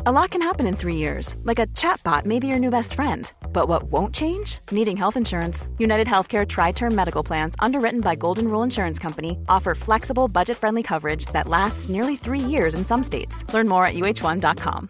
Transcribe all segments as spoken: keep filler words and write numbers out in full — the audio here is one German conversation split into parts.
A lot can happen in three years, like a chatbot may be your new best friend. But what won't change? Needing health insurance. United Healthcare Tri-Term Medical Plans, underwritten by Golden Rule Insurance Company, offer flexible, budget-friendly coverage that lasts nearly three years in some states. Learn more at U H one dot com.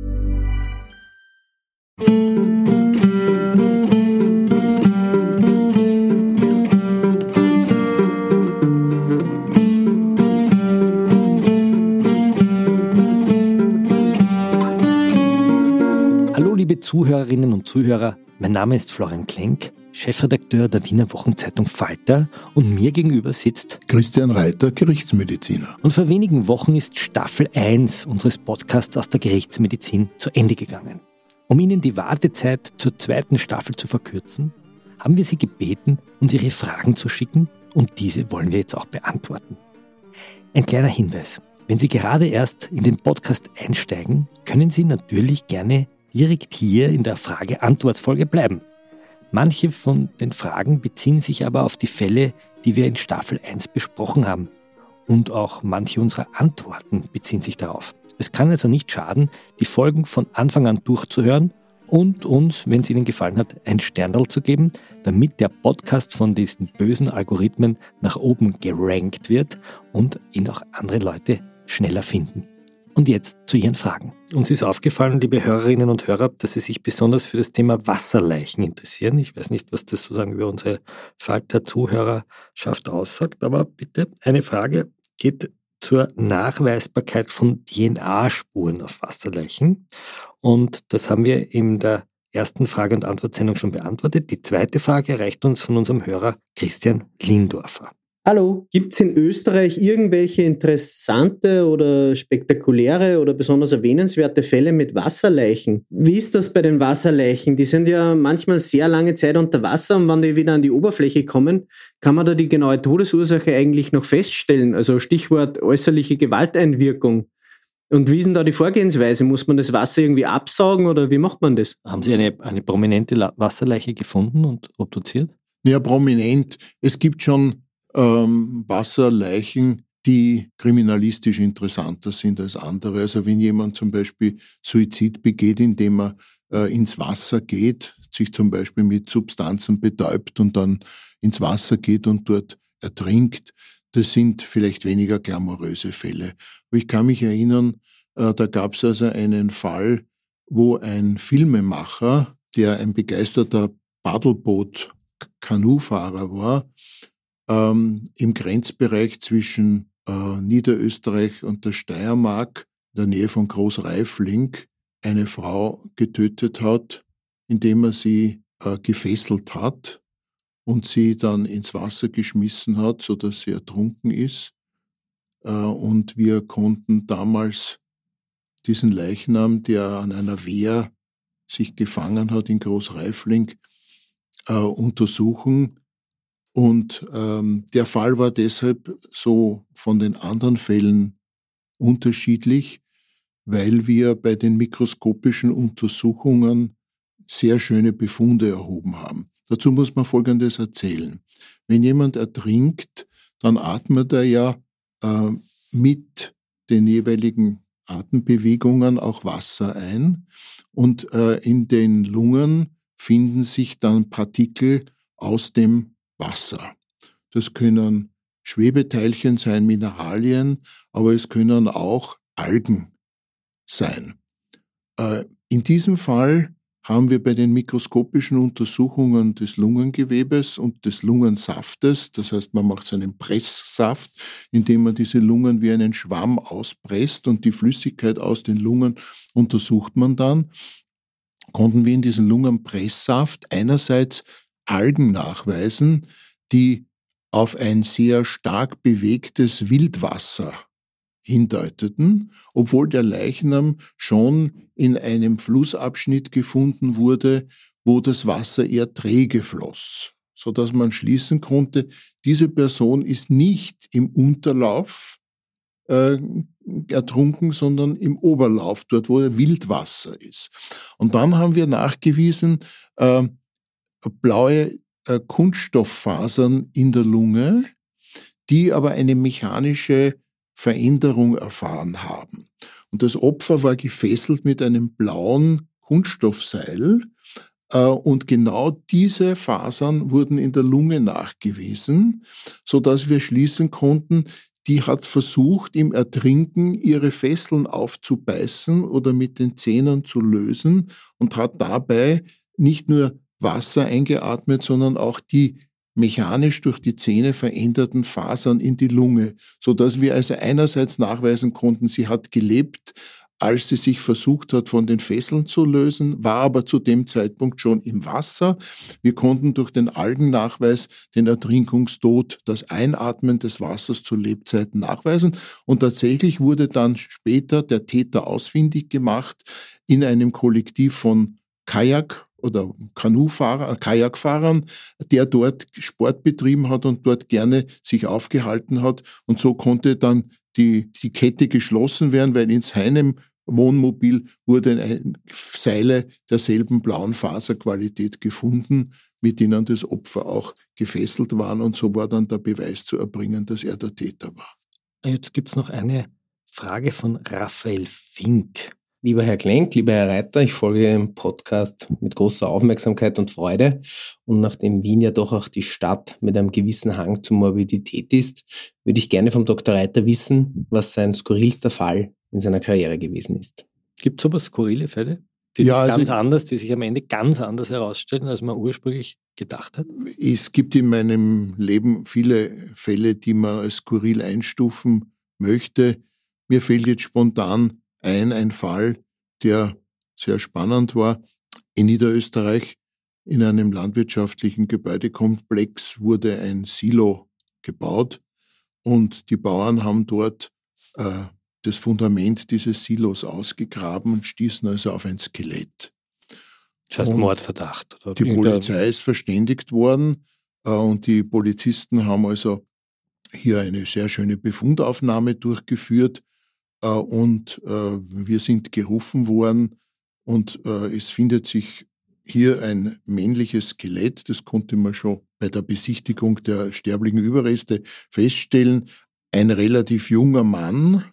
Liebe Zuhörerinnen und Zuhörer, mein Name ist Florian Klenk, Chefredakteur der Wiener Wochenzeitung Falter, und mir gegenüber sitzt Christian Reiter, Gerichtsmediziner. Und vor wenigen Wochen ist Staffel eins unseres Podcasts aus der Gerichtsmedizin zu Ende gegangen. Um Ihnen die Wartezeit zur zweiten Staffel zu verkürzen, haben wir Sie gebeten, uns Ihre Fragen zu schicken, und diese wollen wir jetzt auch beantworten. Ein kleiner Hinweis: Wenn Sie gerade erst in den Podcast einsteigen, können Sie natürlich gerne direkt hier in der Frage-Antwort-Folge bleiben. Manche von den Fragen beziehen sich aber auf die Fälle, die wir in Staffel eins besprochen haben. Und auch manche unserer Antworten beziehen sich darauf. Es kann also nicht schaden, die Folgen von Anfang an durchzuhören und uns, wenn es Ihnen gefallen hat, ein Sternerl zu geben, damit der Podcast von diesen bösen Algorithmen nach oben gerankt wird und ihn auch andere Leute schneller finden. Und jetzt zu Ihren Fragen. Uns ist aufgefallen, liebe Hörerinnen und Hörer, dass Sie sich besonders für das Thema Wasserleichen interessieren. Ich weiß nicht, was das sozusagen über unsere Falter-Zuhörerschaft aussagt, aber bitte, eine Frage geht zur Nachweisbarkeit von D N A-Spuren auf Wasserleichen. Und das haben wir in der ersten Frage- und Antwortsendung schon beantwortet. Die zweite Frage erreicht uns von unserem Hörer Christian Lindorfer. Hallo, gibt es in Österreich irgendwelche interessante oder spektakuläre oder besonders erwähnenswerte Fälle mit Wasserleichen? Wie ist das bei den Wasserleichen? Die sind ja manchmal sehr lange Zeit unter Wasser, und wenn die wieder an die Oberfläche kommen, kann man da die genaue Todesursache eigentlich noch feststellen? Also Stichwort äußerliche Gewalteinwirkung. Und wie ist denn da die Vorgehensweise? Muss man das Wasser irgendwie absaugen oder wie macht man das? Haben Sie eine, eine prominente Wasserleiche gefunden und obduziert? Ja, prominent. Es gibt schon Ähm, Wasserleichen, die kriminalistisch interessanter sind als andere. Also wenn jemand zum Beispiel Suizid begeht, indem er äh, ins Wasser geht, sich zum Beispiel mit Substanzen betäubt und dann ins Wasser geht und dort ertrinkt, das sind vielleicht weniger glamouröse Fälle. Aber ich kann mich erinnern, äh, da gab es also einen Fall, wo ein Filmemacher, der ein begeisterter Paddelboot-Kanufahrer war, Ähm, im Grenzbereich zwischen äh, Niederösterreich und der Steiermark, in der Nähe von Großreifling, eine Frau getötet hat, indem er sie äh, gefesselt hat und sie dann ins Wasser geschmissen hat, sodass sie ertrunken ist. Äh, und wir konnten damals diesen Leichnam, der an einer Wehr sich gefangen hat in Großreifling, äh, untersuchen. Und ähm, der Fall war deshalb so von den anderen Fällen unterschiedlich, weil wir bei den mikroskopischen Untersuchungen sehr schöne Befunde erhoben haben. Dazu muss man Folgendes erzählen. Wenn jemand ertrinkt, dann atmet er ja äh, mit den jeweiligen Atembewegungen auch Wasser ein, und äh, in den Lungen finden sich dann Partikel aus dem Wasser. Das können Schwebeteilchen sein, Mineralien, aber es können auch Algen sein. In diesem Fall haben wir bei den mikroskopischen Untersuchungen des Lungengewebes und des Lungensaftes, das heißt, man macht so einen Presssaft, indem man diese Lungen wie einen Schwamm auspresst, und die Flüssigkeit aus den Lungen untersucht man dann, konnten wir in diesem Lungenpresssaft einerseits Algen nachweisen, die auf ein sehr stark bewegtes Wildwasser hindeuteten, obwohl der Leichnam schon in einem Flussabschnitt gefunden wurde, wo das Wasser eher träge floss, sodass man schließen konnte, diese Person ist nicht im Unterlauf äh, ertrunken, sondern im Oberlauf, dort wo der Wildwasser ist. Und dann haben wir nachgewiesen, äh, blaue äh, Kunststofffasern in der Lunge, die aber eine mechanische Veränderung erfahren haben. Und das Opfer war gefesselt mit einem blauen Kunststoffseil. Und genau diese Fasern wurden in der Lunge nachgewiesen, sodass wir schließen konnten, die hat versucht, im Ertrinken ihre Fesseln aufzubeißen oder mit den Zähnen zu lösen und hat dabei nicht nur Wasser eingeatmet, sondern auch die mechanisch durch die Zähne veränderten Fasern in die Lunge, sodass wir also einerseits nachweisen konnten, sie hat gelebt, als sie sich versucht hat, von den Fesseln zu lösen, war aber zu dem Zeitpunkt schon im Wasser. Wir konnten durch den Algennachweis den Ertrinkungstod, das Einatmen des Wassers zu Lebzeiten nachweisen. Und tatsächlich wurde dann später der Täter ausfindig gemacht in einem Kollektiv von Kajak- oder Kanufahrer, Kajakfahrern, der dort Sport betrieben hat und dort gerne sich aufgehalten hat. Und so konnte dann die, die Kette geschlossen werden, weil in seinem Wohnmobil wurden Seile derselben blauen Faserqualität gefunden, mit denen das Opfer auch gefesselt waren. Und so war dann der Beweis zu erbringen, dass er der Täter war. Jetzt gibt es noch eine Frage von Raphael Fink. Lieber Herr Klenk, lieber Herr Reiter, ich folge dem Podcast mit großer Aufmerksamkeit und Freude. Und nachdem Wien ja doch auch die Stadt mit einem gewissen Hang zur Morbidität ist, würde ich gerne vom Doktor Reiter wissen, was sein skurrilster Fall in seiner Karriere gewesen ist. Gibt es sowas skurrile Fälle, die sich Ja, also ganz anders, die sich am Ende ganz anders herausstellen, als man ursprünglich gedacht hat? Es gibt in meinem Leben viele Fälle, die man als skurril einstufen möchte. Mir fällt jetzt spontan ein, ein Fall, der sehr spannend war. In Niederösterreich, in einem landwirtschaftlichen Gebäudekomplex, wurde ein Silo gebaut und die Bauern haben dort äh, das Fundament dieses Silos ausgegraben und stießen also auf ein Skelett. Das heißt und Mordverdacht. Oder die Polizei ist verständigt worden äh, und die Polizisten haben also hier eine sehr schöne Befundaufnahme durchgeführt. Und äh, wir sind gerufen worden und äh, es findet sich hier ein männliches Skelett, das konnte man schon bei der Besichtigung der sterblichen Überreste feststellen. Ein relativ junger Mann,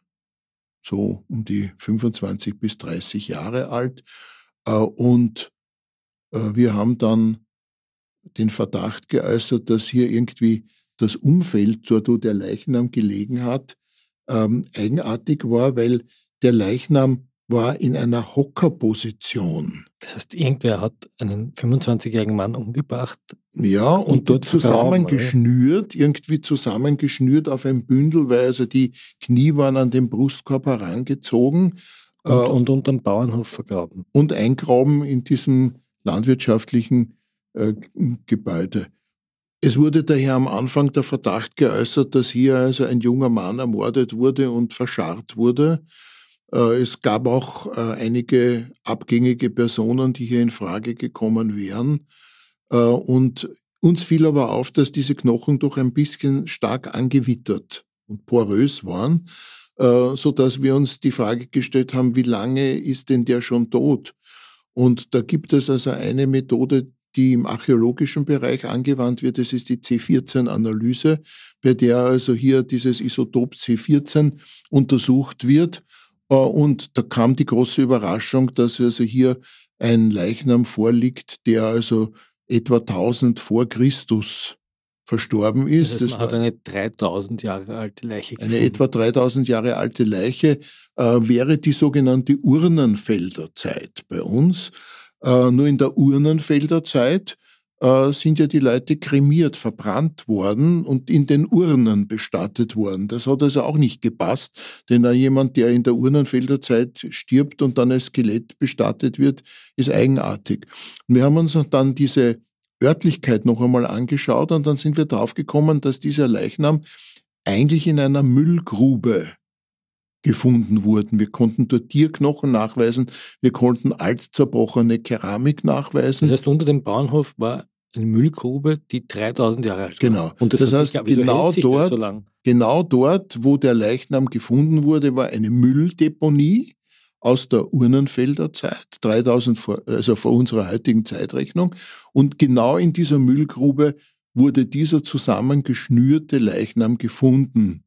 so um die fünfundzwanzig bis dreißig Jahre alt. Äh, und äh, wir haben dann den Verdacht geäußert, dass hier irgendwie das Umfeld, dort wo der Leichnam gelegen hat, Ähm, eigenartig war, weil der Leichnam war in einer Hockerposition. Das heißt, irgendwer hat einen fünfundzwanzigjährigen Mann umgebracht. Ja, und, und dort zusammengeschnürt, irgendwie zusammengeschnürt auf ein Bündel, weil also die Knie waren an den Brustkorb herangezogen. Und, äh, und unterm Bauernhof vergraben. Und eingraben in diesem landwirtschaftlichen äh, Gebäude. Es wurde daher am Anfang der Verdacht geäußert, dass hier also ein junger Mann ermordet wurde und verscharrt wurde. Es gab auch einige abgängige Personen, die hier in Frage gekommen wären. Und uns fiel aber auf, dass diese Knochen doch ein bisschen stark angewittert und porös waren, sodass wir uns die Frage gestellt haben, wie lange ist denn der schon tot? Und da gibt es also eine Methode, die im archäologischen Bereich angewandt wird, das ist die C vierzehn Analyse, bei der also hier dieses Isotop C vierzehn untersucht wird. Und da kam die große Überraschung, dass also hier ein Leichnam vorliegt, der also etwa tausend vor Christus verstorben ist. Das heißt, man hat eine dreitausend Jahre alte Leiche gefunden. Eine etwa dreitausend Jahre alte Leiche äh, wäre die sogenannte Urnenfelderzeit bei uns. Uh, nur in der Urnenfelderzeit uh, sind ja die Leute kremiert, verbrannt worden und in den Urnen bestattet worden. Das hat also auch nicht gepasst, denn uh, jemand, der in der Urnenfelderzeit stirbt und dann als Skelett bestattet wird, ist eigenartig. Und wir haben uns dann diese Örtlichkeit noch einmal angeschaut und dann sind wir draufgekommen, dass dieser Leichnam eigentlich in einer Müllgrube gefunden wurden. Wir konnten dort Tierknochen nachweisen, wir konnten alt zerbrochene Keramik nachweisen. Das heißt, unter dem Bauernhof war eine Müllgrube, die dreitausend Jahre alt war. Genau. Und das, das heißt, sich, genau, dort, so lang? genau dort, wo der Leichnam gefunden wurde, war eine Mülldeponie aus der Urnenfelderzeit, dreitausend vor, also vor unserer heutigen Zeitrechnung. Und genau in dieser Müllgrube wurde dieser zusammengeschnürte Leichnam gefunden.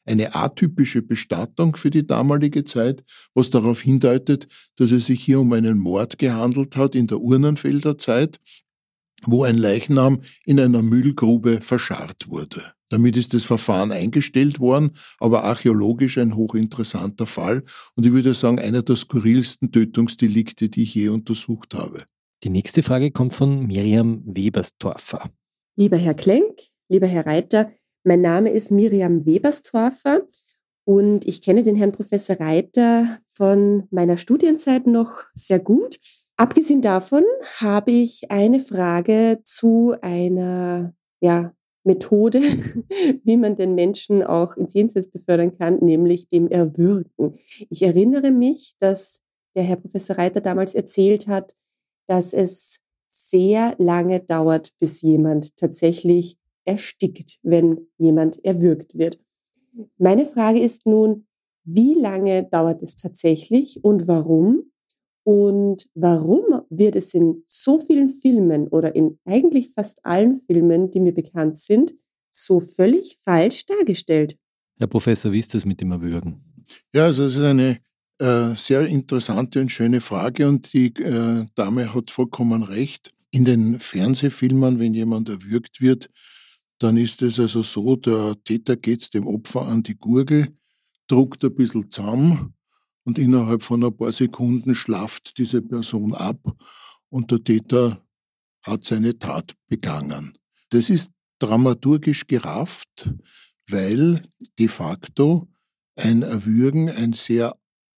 eine atypische Bestattung für die damalige Zeit, was darauf hindeutet, dass es sich hier um einen Mord gehandelt hat in der Urnenfelder Zeit, wo ein Leichnam in einer Müllgrube verscharrt wurde. Damit ist das Verfahren eingestellt worden, aber archäologisch ein hochinteressanter Fall und ich würde sagen, einer der skurrilsten Tötungsdelikte, die ich je untersucht habe. Die nächste Frage kommt von Miriam Weberstorfer. Lieber Herr Klenk, lieber Herr Reiter, mein Name ist Miriam Weberstorfer und ich kenne den Herrn Professor Reiter von meiner Studienzeit noch sehr gut. Abgesehen davon habe ich eine Frage zu einer ja, Methode, wie man den Menschen auch ins Jenseits befördern kann, nämlich dem Erwürgen. Ich erinnere mich, dass der Herr Professor Reiter damals erzählt hat, dass es sehr lange dauert, bis jemand tatsächlich erstickt, wenn jemand erwürgt wird. Meine Frage ist nun, wie lange dauert es tatsächlich und warum? Und warum wird es in so vielen Filmen oder in eigentlich fast allen Filmen, die mir bekannt sind, so völlig falsch dargestellt? Herr Professor, wie ist das mit dem Erwürgen? Ja, also es ist eine äh, sehr interessante und schöne Frage und die äh, Dame hat vollkommen recht. In den Fernsehfilmen, wenn jemand erwürgt wird, dann ist es also so, der Täter geht dem Opfer an die Gurgel, druckt ein bisschen zusammen, und innerhalb von ein paar Sekunden schlaft diese Person ab und der Täter hat seine Tat begangen. Das ist dramaturgisch gerafft, weil de facto ein Erwürgen ein sehr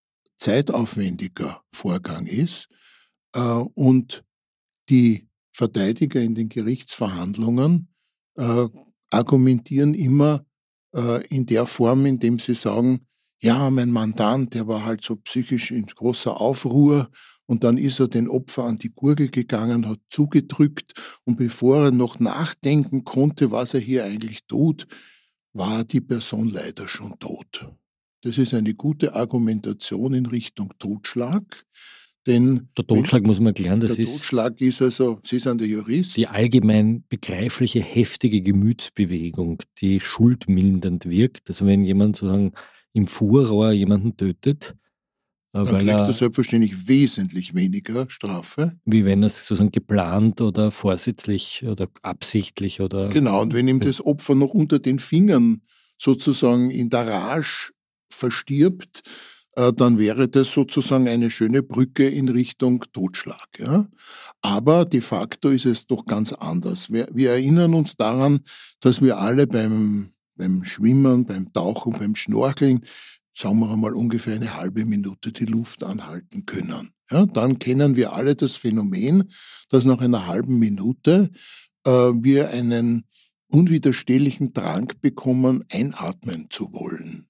zeitaufwendiger Vorgang ist äh, und die Verteidiger in den Gerichtsverhandlungen äh, argumentieren immer äh, in der Form, indem sie sagen, ja, mein Mandant, der war halt so psychisch in großer Aufruhr und dann ist er den Opfer an die Gurgel gegangen, hat zugedrückt und bevor er noch nachdenken konnte, was er hier eigentlich tut, war die Person leider schon tot. Das ist eine gute Argumentation in Richtung Totschlag, denn der Totschlag muss man erklären, das der ist Totschlag ist also, Sie sind der Jurist. Die allgemein begreifliche, heftige Gemütsbewegung, die schuldmildernd wirkt. Also wenn jemand sozusagen im Furrohr jemanden tötet, dann weil kriegt er, er selbstverständlich wesentlich weniger Strafe. wie wenn er es sozusagen geplant oder vorsätzlich oder absichtlich oder... Genau, und wenn ihm das Opfer noch unter den Fingern sozusagen in der Rage verstirbt, äh, dann wäre das sozusagen eine schöne Brücke in Richtung Totschlag. Ja? Aber de facto ist es doch ganz anders. Wir, wir erinnern uns daran, dass wir alle beim beim Schwimmen, beim Tauchen, beim Schnorcheln, sagen wir einmal ungefähr eine halbe Minute die Luft anhalten können. Ja, dann kennen wir alle das Phänomen, dass nach einer halben Minute äh, wir einen unwiderstehlichen Drang bekommen, einatmen zu wollen.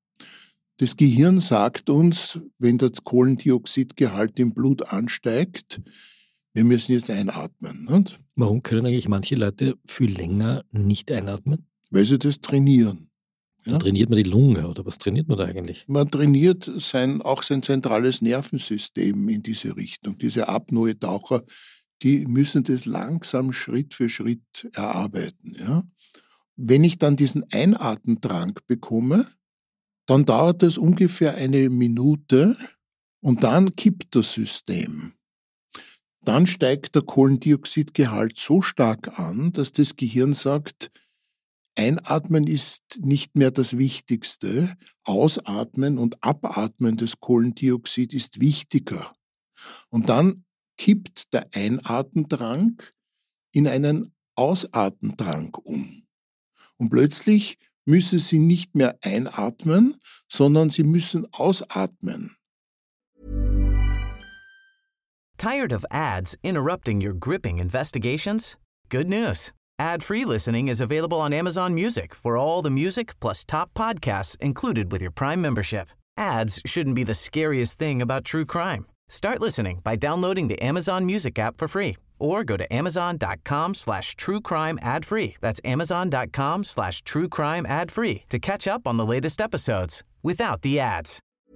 Das Gehirn sagt uns, wenn der Kohlendioxidgehalt im Blut ansteigt, wir müssen jetzt einatmen. Nicht? Warum können eigentlich manche Leute viel länger nicht einatmen? Weil sie das trainieren. Ja? Da trainiert man die Lunge, oder was trainiert man da eigentlich? Man trainiert sein, auch sein zentrales Nervensystem in diese Richtung. Diese Apnoe-Taucher, die müssen das langsam Schritt für Schritt erarbeiten. Ja? Wenn ich dann diesen Einatmendrang bekomme, dann dauert das ungefähr eine Minute und dann kippt das System. Dann steigt der Kohlendioxidgehalt so stark an, dass das Gehirn sagt, Einatmen ist nicht mehr das Wichtigste, Ausatmen und Abatmen des Kohlendioxid ist wichtiger. Und dann kippt der Einatmendrang in einen Ausatmendrang um. Und plötzlich müssen Sie nicht mehr einatmen, sondern Sie müssen ausatmen. Tired of ads interrupting your gripping investigations? Good news. Ad-free listening is available on Amazon Music for all the music plus top podcasts included with your Prime membership. Ads shouldn't be the scariest thing about true crime. Start listening by downloading the Amazon Music app for free or go to amazon.com slash true crime ad free. That's amazon.com slash true crime ad free to catch up on the latest episodes without the ads.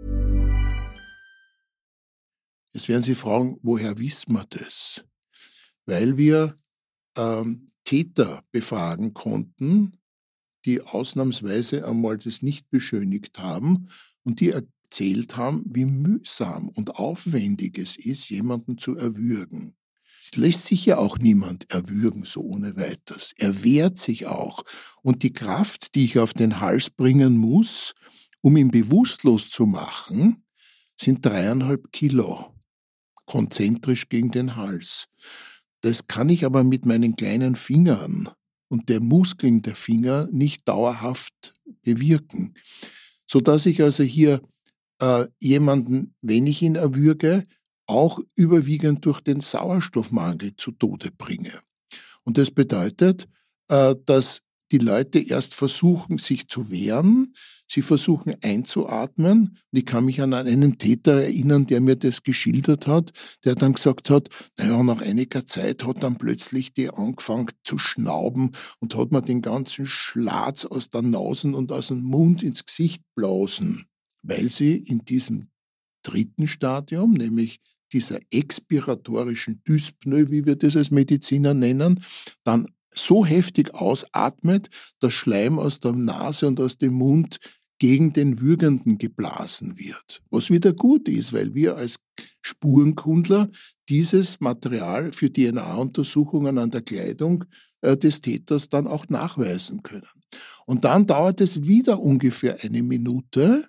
Jetzt werden Sie fragen, woher wissen wir das? Weil wir ähm, Täter befragen konnten, die ausnahmsweise einmal das nicht beschönigt haben und die erzählt haben, wie mühsam und aufwendig es ist, jemanden zu erwürgen. Es lässt sich ja auch niemand erwürgen, so ohne weiteres. Er wehrt sich auch. Und die Kraft, die ich auf den Hals bringen muss, um ihn bewusstlos zu machen, sind dreieinhalb Kilo, konzentrisch gegen den Hals. Das kann ich aber mit meinen kleinen Fingern und der Muskeln der Finger nicht dauerhaft bewirken. Sodass ich also hier äh, jemanden, wenn ich ihn erwürge, auch überwiegend durch den Sauerstoffmangel zu Tode bringe. Und das bedeutet, äh, dass die Leute erst versuchen, sich zu wehren, sie versuchen einzuatmen. Und ich kann mich an einen Täter erinnern, der mir das geschildert hat, der dann gesagt hat, naja, nach einiger Zeit hat dann plötzlich die angefangen zu schnauben und hat mir den ganzen Schlatz aus der Nase und aus dem Mund ins Gesicht blasen, weil sie in diesem dritten Stadium, nämlich dieser expiratorischen Dyspnoe, wie wir das als Mediziner nennen, dann so heftig ausatmet, dass Schleim aus der Nase und aus dem Mund gegen den Würgenden geblasen wird. Was wieder gut ist, weil wir als Spurenkundler dieses Material für D N A-Untersuchungen an der Kleidung äh, des Täters dann auch nachweisen können. Und dann dauert es wieder ungefähr eine Minute,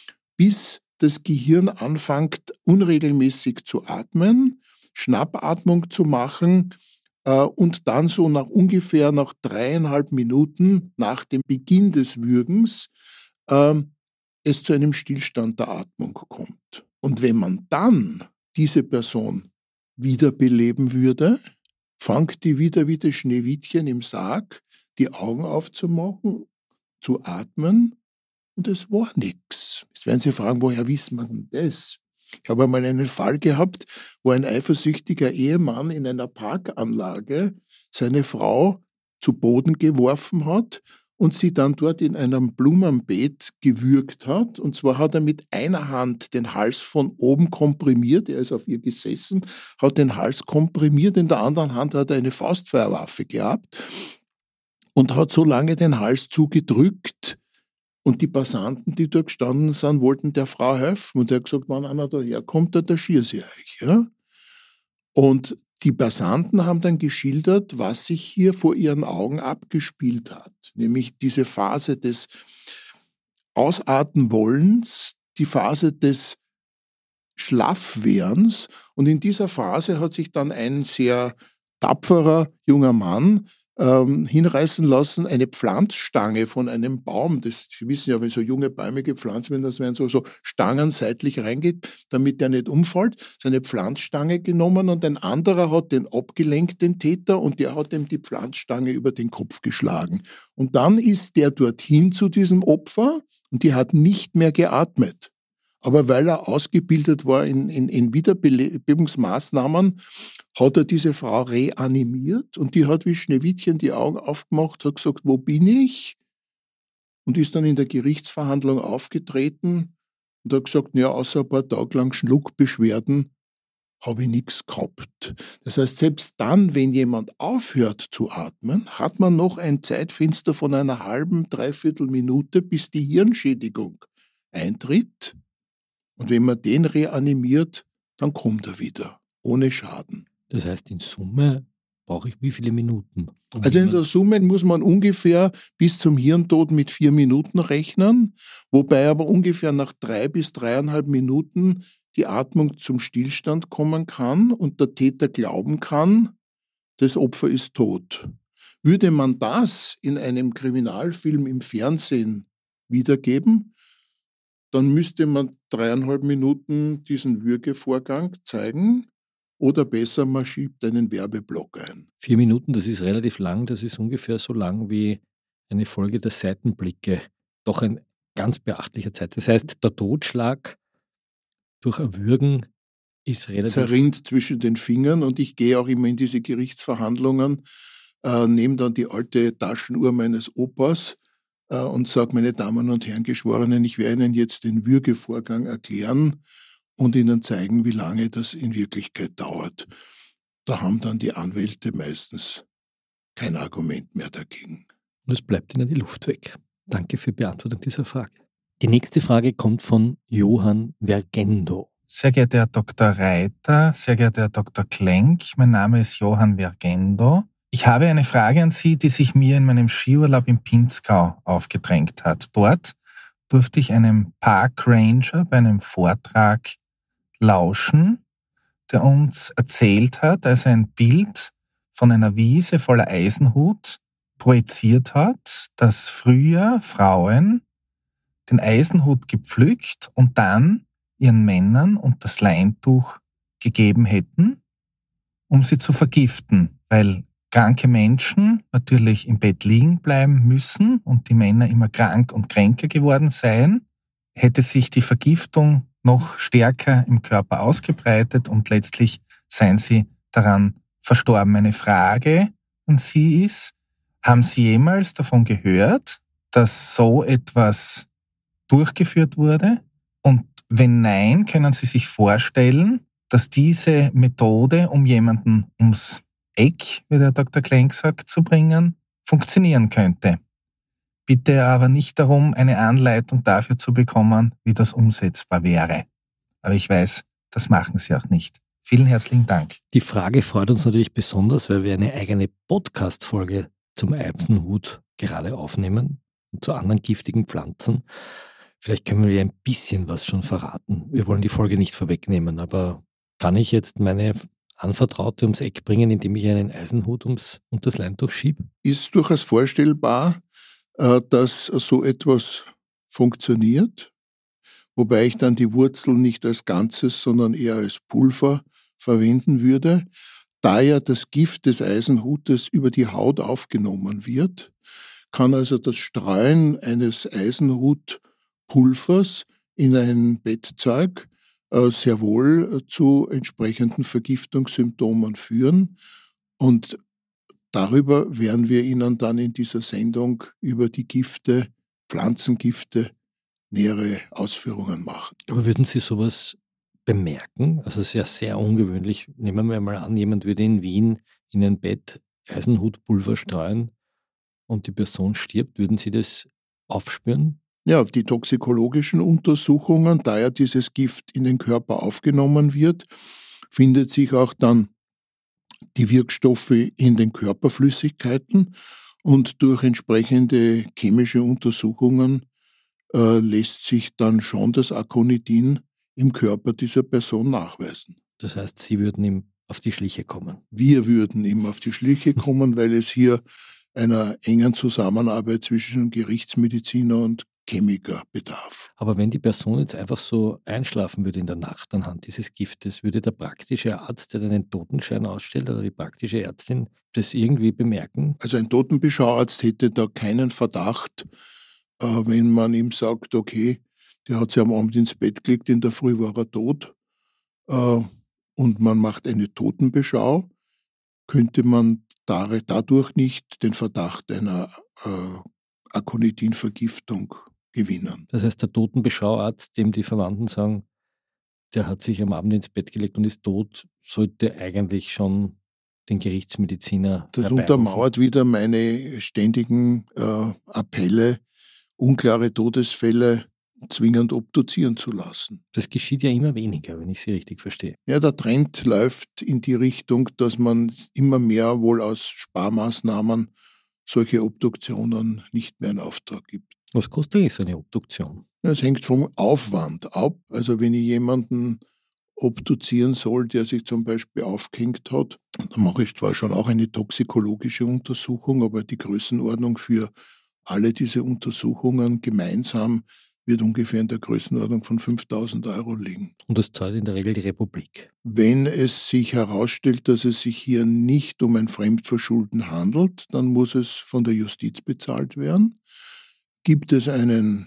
bis das Gehirn anfängt, unregelmäßig zu atmen, Schnappatmung zu machen äh, und dann so nach ungefähr nach dreieinhalb Minuten nach dem Beginn des Würgens äh, es zu einem Stillstand der Atmung kommt. Und wenn man dann diese Person wiederbeleben würde, fängt die wieder wie das Schneewittchen im Sarg, die Augen aufzumachen, zu atmen und es war nichts. Jetzt werden Sie fragen, woher wissen wir denn das? Ich habe einmal einen Fall gehabt, wo ein eifersüchtiger Ehemann in einer Parkanlage seine Frau zu Boden geworfen hat und sie dann dort in einem Blumenbeet gewürgt hat. Und zwar hat er mit einer Hand den Hals von oben komprimiert, er ist auf ihr gesessen, hat den Hals komprimiert, in der anderen Hand hat er eine Faustfeuerwaffe gehabt und hat so lange den Hals zugedrückt. Und die Passanten, die dort gestanden sind, wollten der Frau helfen. Und er hat gesagt, wenn einer daherkommt, dann erschieße sie euch. Ja? Und die Passanten haben dann geschildert, was sich hier vor ihren Augen abgespielt hat. Nämlich diese Phase des Ausatmenwollens, die Phase des Schlaffwerdens. Und in dieser Phase hat sich dann ein sehr tapferer junger Mann Ähm, hinreißen lassen, eine Pflanzstange von einem Baum, das, Sie wissen ja, wenn so junge Bäume gepflanzt werden, das werden so, so Stangen seitlich reingeht, damit der nicht umfällt, seine Pflanzstange genommen und ein anderer hat den abgelenkt, den Täter, und der hat ihm die Pflanzstange über den Kopf geschlagen. Und dann ist der dorthin zu diesem Opfer und die hat nicht mehr geatmet. Aber weil er ausgebildet war in, in, in Wiederbelebungsmaßnahmen, hat er diese Frau reanimiert und die hat wie Schneewittchen die Augen aufgemacht, hat gesagt, wo bin ich? Und ist dann in der Gerichtsverhandlung aufgetreten und hat gesagt, ja, außer ein paar Tage lang Schluckbeschwerden habe ich nichts gehabt. Das heißt, selbst dann, wenn jemand aufhört zu atmen, hat man noch ein Zeitfenster von einer halben, dreiviertel Minute, bis die Hirnschädigung eintritt. Und wenn man den reanimiert, dann kommt er wieder, ohne Schaden. Das heißt, in Summe brauche ich wie viele Minuten? Um also in der Summe muss man ungefähr bis zum Hirntod mit vier Minuten rechnen, wobei aber ungefähr nach drei bis dreieinhalb Minuten die Atmung zum Stillstand kommen kann und der Täter glauben kann, das Opfer ist tot. Würde man das in einem Kriminalfilm im Fernsehen wiedergeben, dann müsste man dreieinhalb Minuten diesen Würgevorgang zeigen oder besser, man schiebt einen Werbeblock ein. Vier Minuten, das ist relativ lang, das ist ungefähr so lang wie eine Folge der Seitenblicke. Doch ein ganz beachtlicher Zeit. Das heißt, der Totschlag durch Erwürgen ist relativ... Zerrinnt zwischen den Fingern und ich gehe auch immer in diese Gerichtsverhandlungen, äh, nehme dann die alte Taschenuhr meines Opas äh, und sage, meine Damen und Herren Geschworenen, ich werde Ihnen jetzt den Würgevorgang erklären und Ihnen zeigen, wie lange das in Wirklichkeit dauert. Da haben dann die Anwälte meistens kein Argument mehr dagegen. und es bleibt ihnen die Luft weg. Danke für die Beantwortung dieser Frage. Die nächste Frage kommt von Johann Vergendo. Sehr geehrter Herr Doktor Reiter, sehr geehrter Herr Doktor Klenk, mein Name ist Johann Vergendo. Ich habe eine Frage an Sie, die sich mir in meinem Skiurlaub im Pinzgau aufgedrängt hat. Dort durfte ich einem Park Ranger bei einem Vortrag lauschen, der uns erzählt hat, als er ein Bild von einer Wiese voller Eisenhut projiziert hat, dass früher Frauen den Eisenhut gepflückt und dann ihren Männern und das Leintuch gegeben hätten, um sie zu vergiften, weil kranke Menschen natürlich im Bett liegen bleiben müssen und die Männer immer krank und kränker geworden seien, hätte sich die Vergiftung noch stärker im Körper ausgebreitet und letztlich seien sie daran verstorben. Meine Frage an Sie ist, haben Sie jemals davon gehört, dass so etwas durchgeführt wurde? Und wenn nein, können Sie sich vorstellen, dass diese Methode, um jemanden ums Eck, wie der Doktor Klenk sagt, zu bringen, funktionieren könnte. Bitte aber nicht darum, eine Anleitung dafür zu bekommen, wie das umsetzbar wäre. Aber ich weiß, das machen Sie auch nicht. Vielen herzlichen Dank. Die Frage freut uns natürlich besonders, weil wir eine eigene Podcast-Folge zum Eisenhut gerade aufnehmen und zu anderen giftigen Pflanzen. Vielleicht können wir ein bisschen was schon verraten. Wir wollen die Folge nicht vorwegnehmen, aber kann ich jetzt meine Anvertraute ums Eck bringen, indem ich einen Eisenhut ums und das Leintuch schiebe? Ist durchaus vorstellbar, dass so etwas funktioniert, wobei ich dann die Wurzel nicht als Ganzes, sondern eher als Pulver verwenden würde. Da ja das Gift des Eisenhutes über die Haut aufgenommen wird, kann also das Streuen eines Eisenhutpulvers in ein Bettzeug sehr wohl zu entsprechenden Vergiftungssymptomen führen. Und darüber werden wir Ihnen dann in dieser Sendung über die Gifte, Pflanzengifte, nähere Ausführungen machen. Aber würden Sie sowas bemerken? Also es ist ja sehr ungewöhnlich. Nehmen wir mal an, jemand würde in Wien in ein Bett Eisenhutpulver streuen und die Person stirbt. Würden Sie das aufspüren? Ja, die toxikologischen Untersuchungen, da ja dieses Gift in den Körper aufgenommen wird, findet sich auch dann die Wirkstoffe in den Körperflüssigkeiten und durch entsprechende chemische Untersuchungen äh, lässt sich dann schon das Aconithin im Körper dieser Person nachweisen. Das heißt, Sie würden ihm auf die Schliche kommen? Wir würden ihm auf die Schliche kommen, weil es hier einer engen Zusammenarbeit zwischen Gerichtsmediziner und Chemiker bedarf. Aber wenn die Person jetzt einfach so einschlafen würde in der Nacht anhand dieses Giftes, würde der praktische Arzt, der dann einen Totenschein ausstellt, oder die praktische Ärztin das irgendwie bemerken? Also ein Totenbeschauarzt hätte da keinen Verdacht, äh, wenn man ihm sagt, okay, der hat sich am Abend ins Bett gelegt, in der Früh war er tot, äh, und man macht eine Totenbeschau, könnte man dadurch nicht den Verdacht einer äh, Aconithin-Vergiftung gewinnen. Das heißt, der Totenbeschauarzt, dem die Verwandten sagen, der hat sich am Abend ins Bett gelegt und ist tot, sollte eigentlich schon den Gerichtsmediziner Das herbeirufen. untermauert wieder meine ständigen äh, Appelle, unklare Todesfälle zwingend obduzieren zu lassen. Das geschieht ja immer weniger, wenn ich Sie richtig verstehe. Ja, der Trend läuft in die Richtung, dass man immer mehr wohl aus Sparmaßnahmen solche Obduktionen nicht mehr in Auftrag gibt. Was kostet eigentlich so eine Obduktion? Es hängt vom Aufwand ab. Also wenn ich jemanden obduzieren soll, der sich zum Beispiel aufgehängt hat, dann mache ich zwar schon auch eine toxikologische Untersuchung, aber die Größenordnung für alle diese Untersuchungen gemeinsam wird ungefähr in der Größenordnung von fünftausend Euro liegen. Und das zahlt in der Regel die Republik. Wenn es sich herausstellt, dass es sich hier nicht um ein Fremdverschulden handelt, dann muss es von der Justiz bezahlt werden. Gibt es einen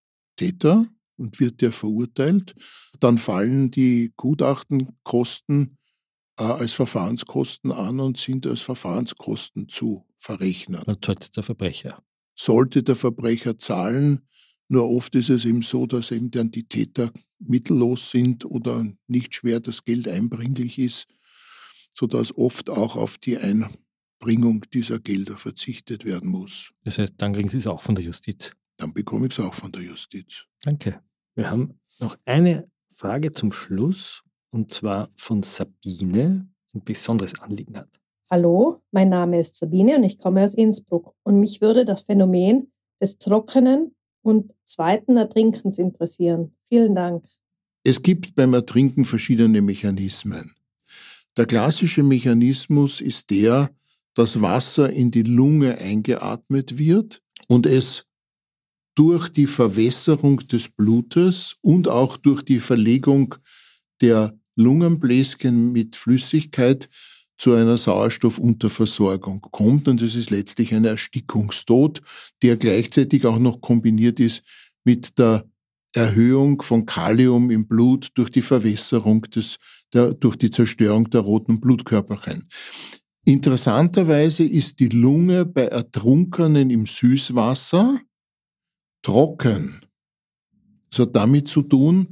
Täter und wird der verurteilt, dann fallen die Gutachtenkosten äh, als Verfahrenskosten an und sind als Verfahrenskosten zu verrechnen. Dann zahlt der Verbrecher. Sollte der Verbrecher zahlen, nur oft ist es eben so, dass eben dann die Täter mittellos sind oder nicht schwer das Geld einbringlich ist, sodass oft auch auf die Erbringung dieser Gelder verzichtet werden muss. Das heißt, dann kriegen Sie es auch von der Justiz? Dann bekomme ich es auch von der Justiz. Danke. Wir haben noch eine Frage zum Schluss, und zwar von Sabine, die ein besonderes Anliegen hat. Hallo, mein Name ist Sabine und ich komme aus Innsbruck. Und mich würde das Phänomen des trockenen und zweiten Ertrinkens interessieren. Vielen Dank. Es gibt beim Ertrinken verschiedene Mechanismen. Der klassische Mechanismus ist der, dass Wasser in die Lunge eingeatmet wird und es durch die Verwässerung des Blutes und auch durch die Verlegung der Lungenbläschen mit Flüssigkeit zu einer Sauerstoffunterversorgung kommt. Und es ist letztlich ein Erstickungstod, der gleichzeitig auch noch kombiniert ist mit der Erhöhung von Kalium im Blut durch die Verwässerung des, der, durch die Zerstörung der roten Blutkörperchen. Interessanterweise ist die Lunge bei Ertrunkenen im Süßwasser trocken. Das hat damit zu tun,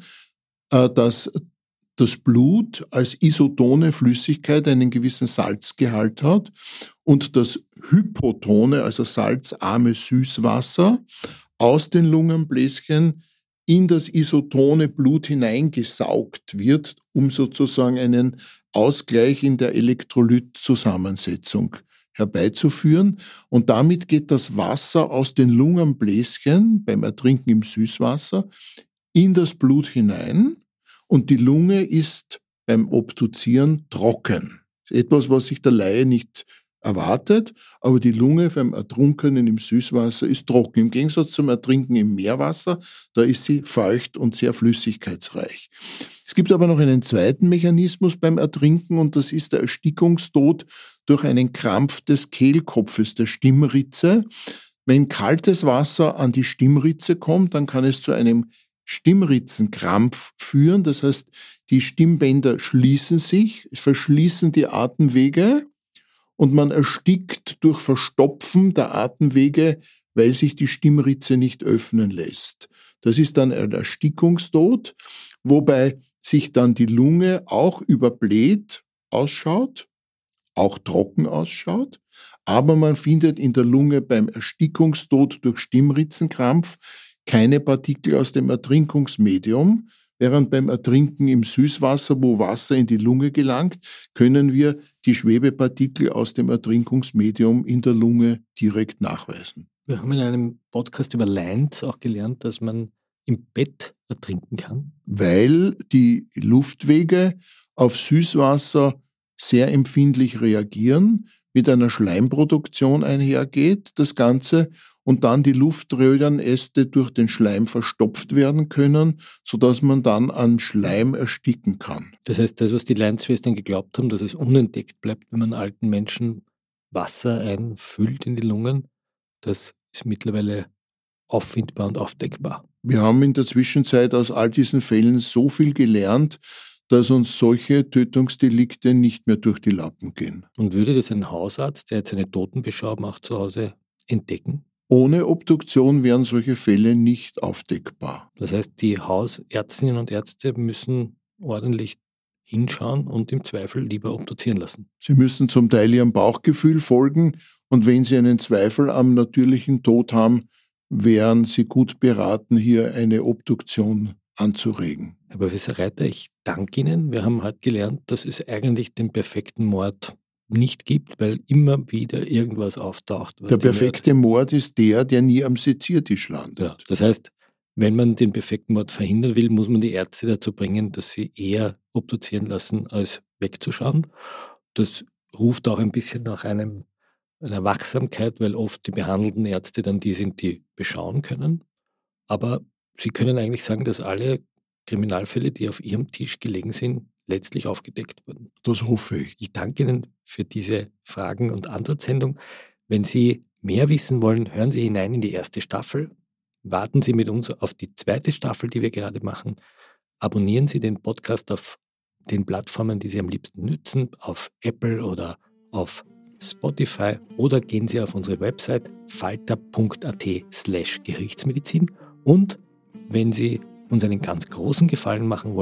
dass das Blut als isotone Flüssigkeit einen gewissen Salzgehalt hat und das hypotone, also salzarme Süßwasser aus den Lungenbläschen in das isotone Blut hineingesaugt wird, um sozusagen einen Ausgleich in der Elektrolytzusammensetzung herbeizuführen. Und damit geht das Wasser aus den Lungenbläschen beim Ertrinken im Süßwasser in das Blut hinein und die Lunge ist beim Obduzieren trocken. Das ist etwas, was sich der Laie nicht erwartet, aber die Lunge beim Ertrunkenen im Süßwasser ist trocken. Im Gegensatz zum Ertrinken im Meerwasser, da ist sie feucht und sehr flüssigkeitsreich. Es gibt aber noch einen zweiten Mechanismus beim Ertrinken und das ist der Erstickungstod durch einen Krampf des Kehlkopfes, der Stimmritze. Wenn kaltes Wasser an die Stimmritze kommt, dann kann es zu einem Stimmritzenkrampf führen. Das heißt, die Stimmbänder schließen sich, verschließen die Atemwege und man erstickt durch Verstopfen der Atemwege, weil sich die Stimmritze nicht öffnen lässt. Das ist dann ein Erstickungstod, wobei sich dann die Lunge auch überbläht ausschaut, auch trocken ausschaut, aber man findet in der Lunge beim Erstickungstod durch Stimmritzenkrampf keine Partikel aus dem Ertrinkungsmedium, während beim Ertrinken im Süßwasser, wo Wasser in die Lunge gelangt, können wir die Schwebepartikel aus dem Ertrinkungsmedium in der Lunge direkt nachweisen. Wir haben in einem Podcast über Lines auch gelernt, dass man im Bett ertrinken kann. Weil die Luftwege auf Süßwasser sehr empfindlich reagieren, mit einer Schleimproduktion einhergeht, das Ganze, und dann die Luftröhrenäste durch den Schleim verstopft werden können, sodass man dann an Schleim ersticken kann. Das heißt, das, was die Laienschwestern geglaubt haben, dass es unentdeckt bleibt, wenn man alten Menschen Wasser einfüllt in die Lungen, das ist mittlerweile auffindbar und aufdeckbar. Wir haben in der Zwischenzeit aus all diesen Fällen so viel gelernt, dass uns solche Tötungsdelikte nicht mehr durch die Lappen gehen. Und würde das ein Hausarzt, der jetzt eine Totenbeschau macht, zu Hause entdecken? Ohne Obduktion wären solche Fälle nicht aufdeckbar. Das heißt, die Hausärztinnen und Ärzte müssen ordentlich hinschauen und im Zweifel lieber obduzieren lassen. Sie müssen zum Teil ihrem Bauchgefühl folgen und wenn sie einen Zweifel am natürlichen Tod haben, wären sie gut beraten, hier eine Obduktion anzuregen. Herr Professor Reiter, ich danke Ihnen. Wir haben heute gelernt, dass es eigentlich den perfekten Mord nicht gibt, weil immer wieder irgendwas auftaucht. Was der perfekte Mord ist der, der nie am Seziertisch landet. Ja, das heißt, wenn man den perfekten Mord verhindern will, muss man die Ärzte dazu bringen, dass sie eher obduzieren lassen, als wegzuschauen. Das ruft auch ein bisschen nach einem, einer Wachsamkeit, weil oft die behandelnden Ärzte dann die sind, die beschauen können. Aber Sie können eigentlich sagen, dass alle Kriminalfälle, die auf Ihrem Tisch gelegen sind, letztlich aufgedeckt wurden. Das hoffe ich. Ich danke Ihnen für diese Fragen- und Antwortsendung. Wenn Sie mehr wissen wollen, hören Sie hinein in die erste Staffel. Warten Sie mit uns auf die zweite Staffel, die wir gerade machen. Abonnieren Sie den Podcast auf den Plattformen, die Sie am liebsten nützen, auf Apple oder auf Spotify, oder gehen Sie auf unsere Website falter punkt at slash Gerichtsmedizin. Und wenn Sie uns einen ganz großen Gefallen machen wollen,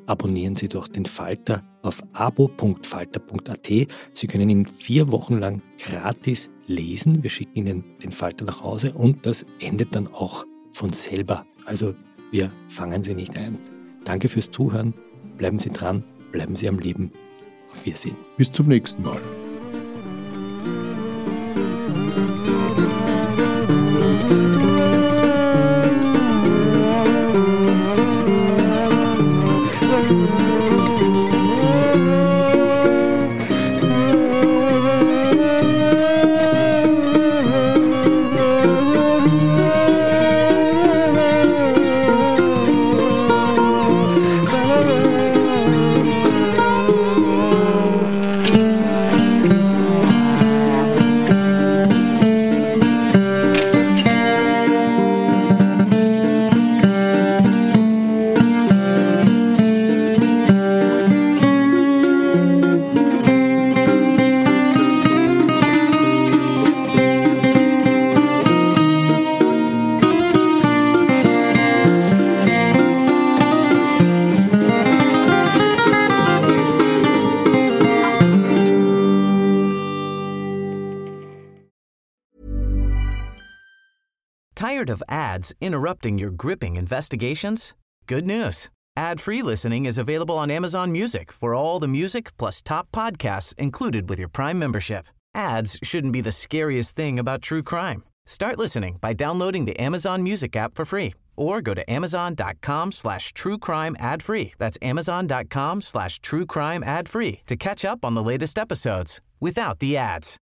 abonnieren Sie doch den Falter auf abo punkt falter punkt at. Sie können ihn vier Wochen lang gratis lesen. Wir schicken Ihnen den Falter nach Hause und das endet dann auch von selber. Also wir fangen Sie nicht ein. Danke fürs Zuhören. Bleiben Sie dran, bleiben Sie am Leben. Auf Wiedersehen. Bis zum nächsten Mal. Tired of ads interrupting your gripping investigations? Good news. Ad-free listening is available on Amazon Music for all the music plus top podcasts included with your Prime membership. Ads shouldn't be the scariest thing about true crime. Start listening by downloading the Amazon Music app for free or go to amazon.com slash true crime ad free. That's amazon.com slash true crime ad free to catch up on the latest episodes without the ads.